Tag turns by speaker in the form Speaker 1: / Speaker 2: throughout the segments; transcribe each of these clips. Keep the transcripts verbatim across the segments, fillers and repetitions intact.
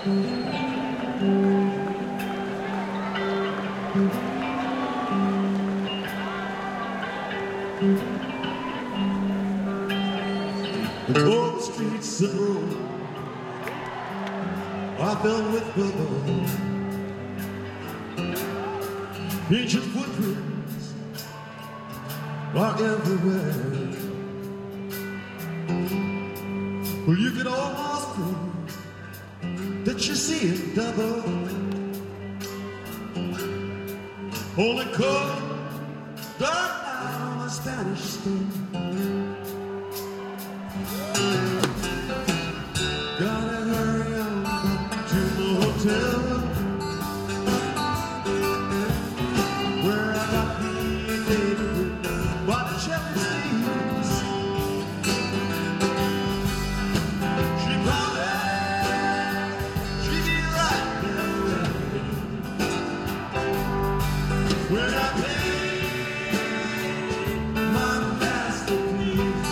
Speaker 1: All the streets of Rome are filled with bubbles, ancient footprints are everywhere. Well, you can almost prove that you see it double. Only cold, dark down a Spanish stone. Gotta hurry on back to the hotel where I got me a date with Botticelli sleeves. She promised she'd be right there with me when I paid my masterpiece.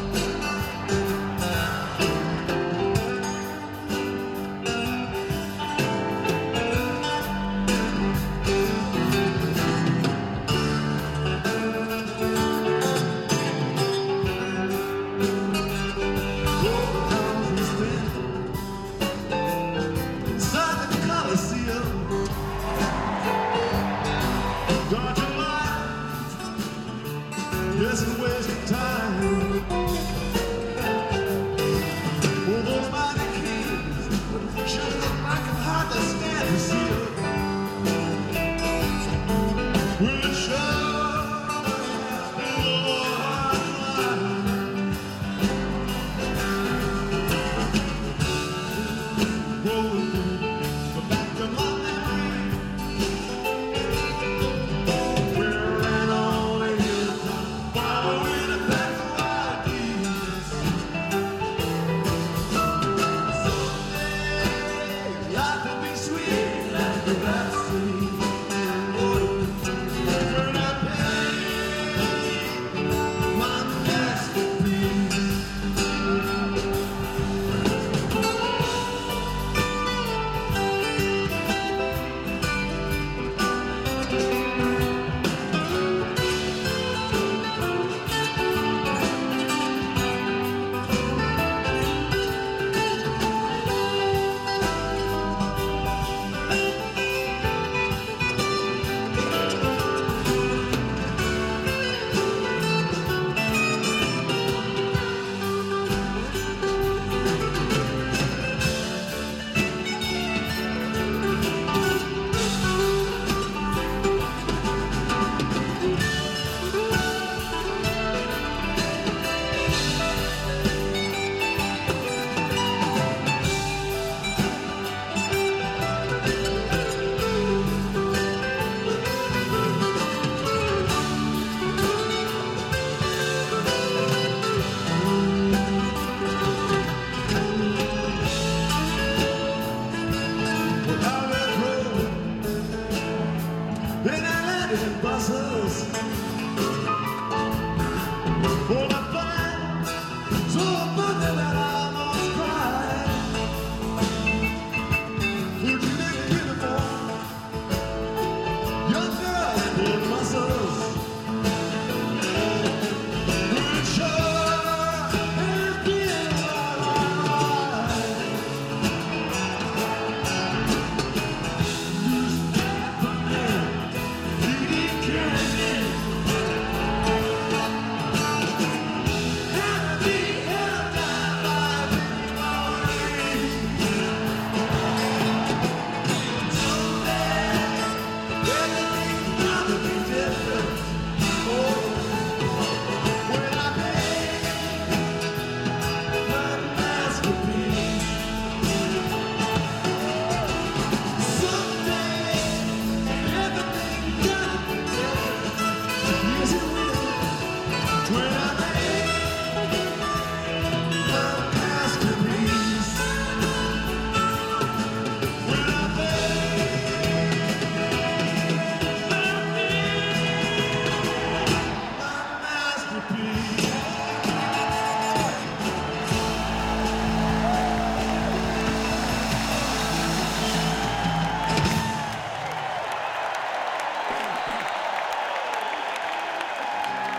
Speaker 1: Isn't wasting time. All those mighty kings sure look like I can hardly stand to see them. Well, it sure has been a hard ride. Go back to my memory. We're in all the hills, following a path of wild geese. Someday life will be sweet like the Rhapsody. When I paint my masterpiece. In Atlantic buses for the flight to a Boogie